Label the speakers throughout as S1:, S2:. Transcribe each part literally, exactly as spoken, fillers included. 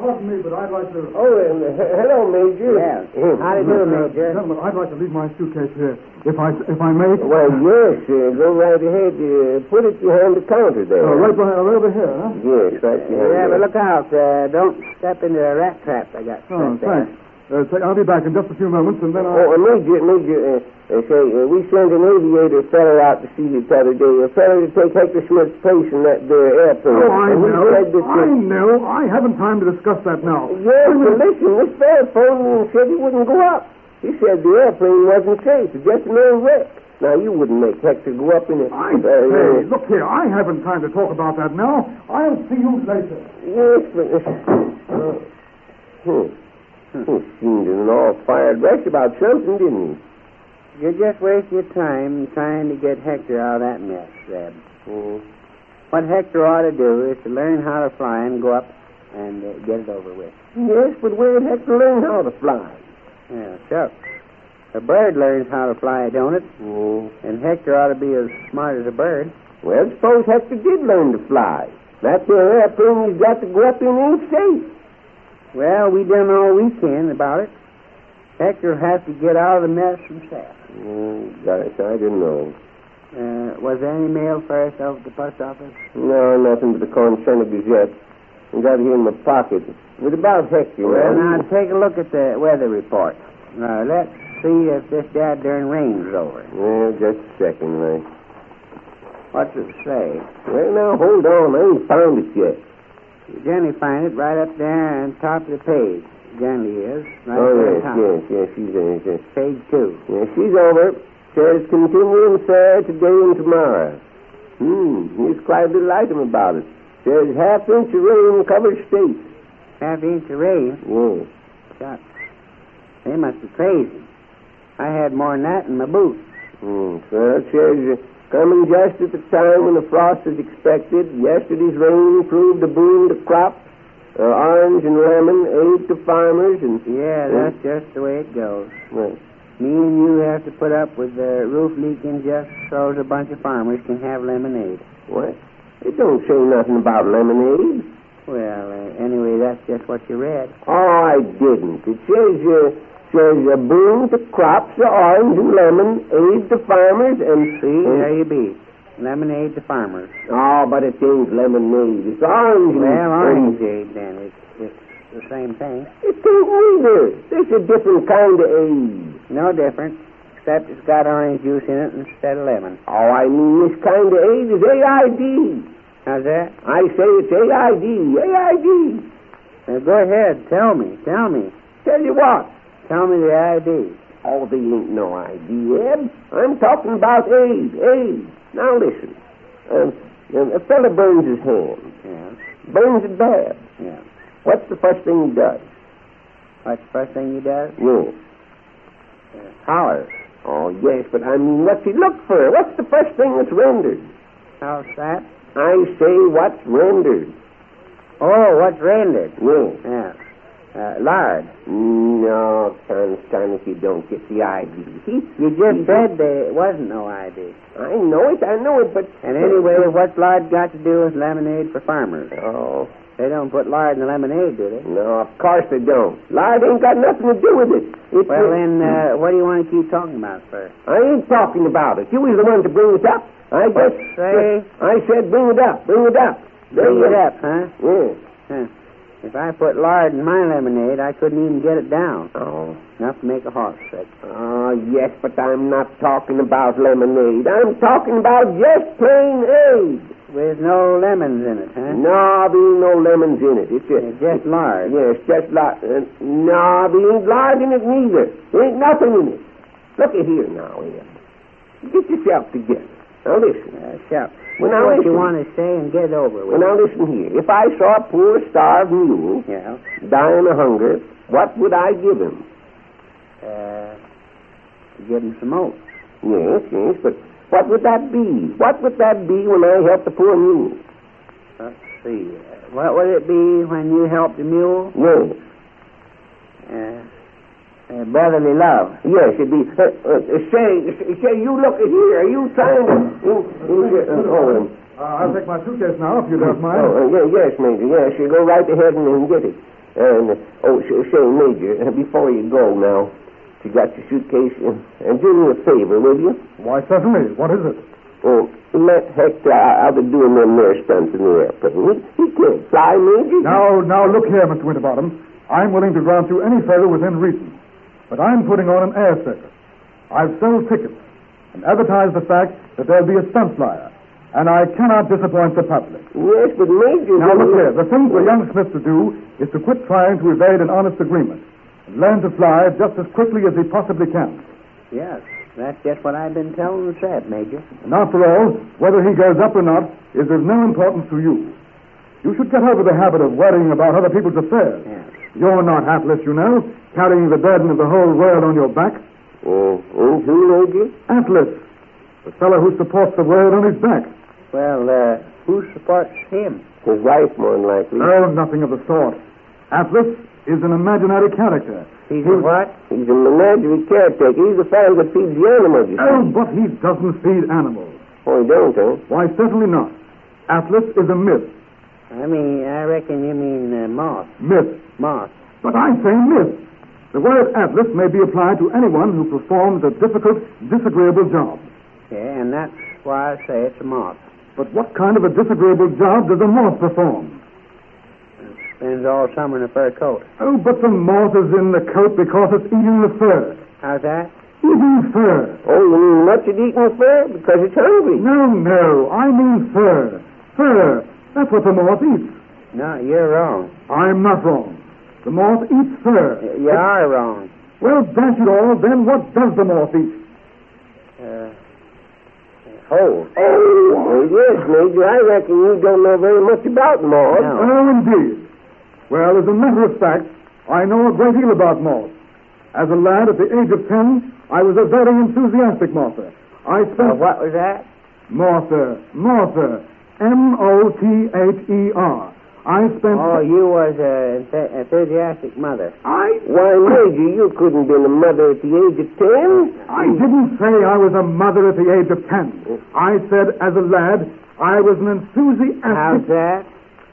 S1: pardon me, but I'd like to...
S2: Oh, uh, hello, Major.
S3: Yeah. How do you do, Major?
S1: Gentlemen, I'd like to leave my suitcase here, if I if I may.
S2: Well, yes, uh, go right ahead. Uh, put it behind the counter there.
S1: Uh, right, behind, right over here, huh?
S2: Yes, right behind
S3: Yeah,
S2: there.
S3: but look out. Uh, don't step into a rat trap I got
S1: Oh,
S3: set there.
S1: thanks. Uh, say, I'll be back in just a few moments, and then I'll...
S2: Oh, uh, Major, Major, uh, uh, say, uh, we sent an aviator fellow out to see you the other day. A fellow to take Hector Smith's place in that there airplane.
S1: Oh, I
S2: and he
S1: know.
S2: said that,
S1: I know. I haven't time to discuss that now.
S2: Yes, but listen, this fellow phoned me and said he wouldn't go up. He said the airplane wasn't safe. It's just an old wreck. Now, you wouldn't make Hector go up in it.
S1: I
S2: uh,
S1: say, look here, I haven't time to talk about that now. I'll see you later.
S2: Yes, but... Uh, hmm. He seemed in an all-fired rush about something, didn't he?
S3: You just waste your time trying to get Hector out of that mess, Zeb.
S2: Mm.
S3: What Hector ought to do is to learn how to fly and go up and uh, get it over with.
S2: Yes, but where'd Hector learn how to fly?
S3: Yeah, shucks. A bird learns how to fly, don't it?
S2: Mm.
S3: And Hector ought to be as smart as a bird.
S2: Well, suppose Hector did learn to fly. That there airplane he's got to go up in ain't safe.
S3: Well, we done all we can about it. Hector has to get out of the mess himself.
S2: Mm, gosh, I don't know.
S3: Uh, was there any mail for us over at the post office?
S2: No, nothing but the Corn Center Gazette. I got it here in my pocket. It was about Hector.
S3: Well,
S2: now,
S3: now, take a look at the weather report. Now, let's see if this dad darn rain's over.
S2: Well, just a second, Ray.
S3: What's it say?
S2: Well, now, hold on. I ain't found it yet.
S3: You generally find it right up there on top of the page. Generally is. Right
S2: oh,
S3: there
S2: yes,
S3: on top.
S2: yes, yes, she's in it. Yes.
S3: Page two.
S2: Yes, she's over. Says continuing fair today and tomorrow. Hmm, here's quite a little item about it. Says half inch of rain covers state.
S3: Half inch of rain?
S2: Yes.
S3: Shucks. They must be crazy. I had more than that in my boots.
S2: Hmm, well, it says... Uh, Coming just at the time when the frost is expected, yesterday's rain proved a boon to crops, uh, orange and lemon aid to farmers, and...
S3: Yeah, that's
S2: uh,
S3: just the way it goes.
S2: Right.
S3: Me and you have to put up with the roof leaking just so a bunch of farmers can have lemonade.
S2: What? It don't say nothing about lemonade.
S3: Well, uh, anyway, that's just what you read.
S2: Oh, I didn't. It says... Uh, Says a boon to crops, uh, orange and lemon, aid to farmers, and...
S3: See,
S2: uh,
S3: there you be. Lemonade to farmers.
S2: Oh, but it ain't lemonade. It's orange.
S3: Well,
S2: and,
S3: orange aid, then. It's, it's the same thing.
S2: It ain't neither. It's a different kind of aid.
S3: No different, except it's got orange juice in it instead of lemon.
S2: Oh, I mean, this kind of aid is A I D.
S3: How's that?
S2: I say it's A I D. A I D.
S3: Now, go ahead. Tell me. Tell me.
S2: Tell you what.
S3: Tell me the I D.
S2: Oh, there ain't no I D, Eb. I'm talking about aid. Aid. Now, listen. Um, a fella burns his hand.
S3: Yeah.
S2: Burns it bad.
S3: Yeah.
S2: What's the first thing he does?
S3: What's the first thing he does?
S2: Yes.
S3: Uh, hollers.
S2: Oh, yes, but I mean, what's he look for? What's the first thing that's rendered?
S3: How's that?
S2: I say what's rendered.
S3: Oh, what's rendered?
S2: Yes.
S3: Yeah. Uh, lard.
S2: No, Constance, you don't get the I D. He,
S3: You just
S2: he,
S3: said there wasn't no I D.
S2: I know it, I know it, but...
S3: And anyway, what's lard got to do with lemonade for farmers?
S2: Oh,
S3: They don't put lard in the lemonade, do they?
S2: no, of course they don't. Lard ain't got nothing to do with it. It's
S3: Well,
S2: a-
S3: then, uh, what do you want to keep talking about first?
S2: I ain't talking about it. You was the one to bring it up. I just...
S3: say?
S2: I said bring it up, bring it up.
S3: Bring it up, huh?
S2: Yes.
S3: Huh. If I put lard in my lemonade, I couldn't even get it down.
S2: Oh.
S3: Enough to make a horse sick.
S2: Oh, yes, but I'm not talking about lemonade. I'm talking about just plain aid.
S3: With no lemons in it, huh?
S2: No, there ain't no lemons in it. It's a,
S3: It's just lard.
S2: Yes, just lard. Uh, no, there ain't lard in it neither. There ain't nothing in it. Look at here now, Ed. Get yourself together. Now listen.
S3: Uh, shucks.
S2: Well,
S3: That's
S2: now
S3: what you
S2: listen.
S3: want to say and get it over with.
S2: Well, now listen here. If I saw a poor starved mule
S3: Yeah.
S2: dying of hunger, what would I give him?
S3: Uh, give him some oats.
S2: Yes, yes, but what would that be? What would that be when I help the poor mule?
S3: Let's see. Uh, what would it be when you help the mule?
S2: Yes.
S3: Uh, uh, brotherly love.
S2: Yes, it'd be. Uh, uh, say, say, you look at here. Are you trying to? Uh, uh, oh, um,
S1: Uh, I'll take my suitcase now, if you don't mind.
S2: oh uh, yeah, yes, Major. Yes, you go right ahead and, and get it. And, uh, oh, sh- say, Major, uh, before you go now, you got your suitcase, uh, and do me a favor, will you?
S1: Why, certainly. What is it?
S2: Oh, let Hector out of doing them there stunts in the airplane. He, he can't fly, Major.
S1: Now, now, look here, Mister Winterbottom. I'm willing to grant you any favor within reason. But I'm putting on an airfare. I've sold tickets and advertised the fact that there'll be a stunt flyer. And I cannot disappoint the public.
S2: Yes, but Major...
S1: Now, look here. The thing for young Smith to do is to quit trying to evade an honest agreement and learn to fly just as quickly as he possibly can.
S3: Yes, that's just what I've been telling the Seb, Major.
S1: And after all, whether he goes up or not is of no importance to you. You should get over the habit of worrying about other people's affairs.
S3: Yes.
S1: You're not Atlas, you know, carrying the burden of the whole world on your back.
S2: Oh, and who, Major?
S1: Atlas, the fellow who supports the world on his back.
S3: Well, uh, who supports him?
S2: His wife, more than likely.
S1: Oh, nothing of the sort. Atlas is an imaginary character.
S3: He's a what?
S2: He's a menagerie caretaker. He's the fellow that feeds the animals, you see.
S1: Oh, but he doesn't feed animals.
S2: Oh, he don't, huh?
S1: Why, certainly not. Atlas is a myth.
S3: I mean, I reckon you mean uh, moth.
S1: Myth.
S3: Moth.
S1: But I say myth. The word Atlas may be applied to anyone who performs a difficult, disagreeable job.
S3: Yeah, and that's why I say it's a moth.
S1: But what kind of a disagreeable job does a moth perform?
S3: It spends all summer in a fur coat.
S1: Oh, but the moth is in the coat because it's eating the fur.
S3: How's that?
S1: Eating fur.
S2: Oh, you mean much at eating fur? Because it's hungry.
S1: No, no, I mean fur. Fur. That's what the moth eats.
S3: No, you're wrong.
S1: I'm not wrong. The moth eats fur.
S3: Y- You are wrong.
S1: Well, dash it all, then what does the moth eat?
S3: Uh, whole.
S2: Oh, well, yes, Major. I reckon you don't know very much about moths.
S3: No.
S1: Oh, indeed. Well, as a matter of fact, I know a great deal about moths. As a lad at the age of ten, I was a very enthusiastic mother. I
S3: Uh,
S1: spent...
S3: what was that?
S1: Mother. Mother. M O T H E R. I spent...
S3: Oh, you was an enthusiastic mother.
S1: I...
S2: Why, Major, you couldn't been a mother at the age of ten.
S1: I didn't say I was a mother at the age of ten. I said, as a lad, I was an enthusiastic...
S3: How's that?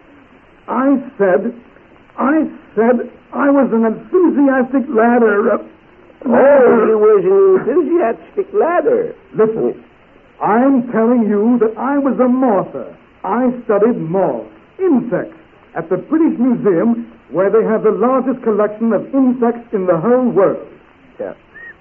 S1: I said... I said I was an enthusiastic ladder. Uh,
S2: Oh, you was an enthusiastic ladder.
S1: Listen, I'm telling you that I was a mother. I studied moths, insects, at the British Museum, where they have the largest collection of insects in the whole world.
S3: So,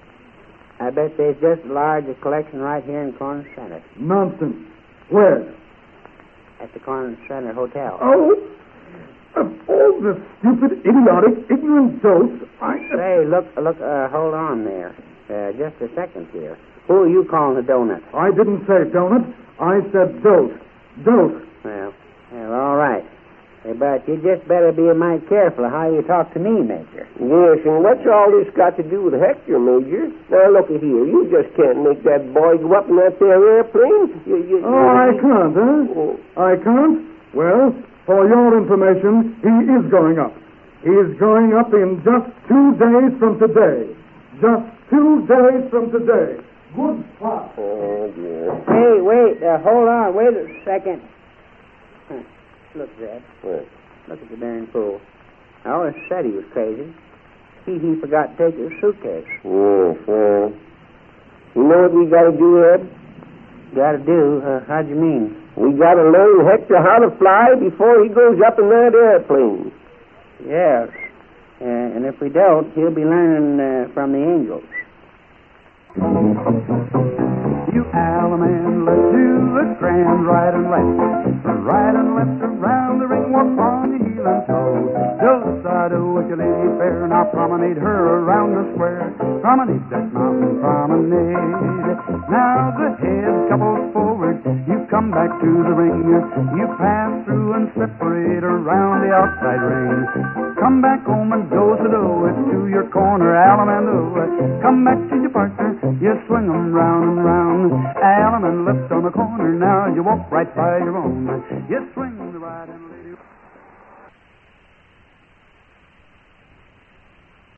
S3: I bet there's just as large a collection right here in Corner Center.
S1: Nonsense. Where?
S3: At the Corner Center Hotel.
S1: Oh, of all the stupid, idiotic, ignorant dolts, I...
S3: Say, look, look, uh, hold on there. Uh, just a second here. Who are you calling a donut?
S1: I didn't say donut. I said dolt. Dolt.
S3: Well, well, all right. Hey, but you just better be mighty careful of how you talk to me, Major.
S2: Yes, and what's all this got to do with Hector, Major? Now, look at here. You just can't make that boy go up in that there airplane. You, you,
S1: Oh, I can't, huh?
S2: Oh.
S1: I can't? Well, for your information, he is going up. He is going up in just two days from today. Just two days from today. Good spot.
S2: Oh, dear.
S3: Hey, wait, uh, hold on, wait a second. Huh. Look, Zed.
S2: What?
S3: Look at the darn fool. I always said he was crazy. He, he forgot to take his suitcase.
S2: Yes, well. You know what we got to do, Ed?
S3: Got to do? Uh, how'd you mean?
S2: We got to learn Hector how to fly before he goes up in that airplane.
S3: Yes. Uh, and if we don't, he'll be learning uh, from the angels.
S4: You allemande, let's do a grand right and left. Right and left around the ring, walk on the heel and toe. Do side with your lady fair, now promenade her around the square. Promenade that mountain promenade. Now the head couples forward, you come back to the ring. You pass through and separate around the outside ring. Come back home and go to do it to your corner, allemande. Come back to your partner, you swing 'em round and round. Allemande left on the corner, now you walk right by your own. You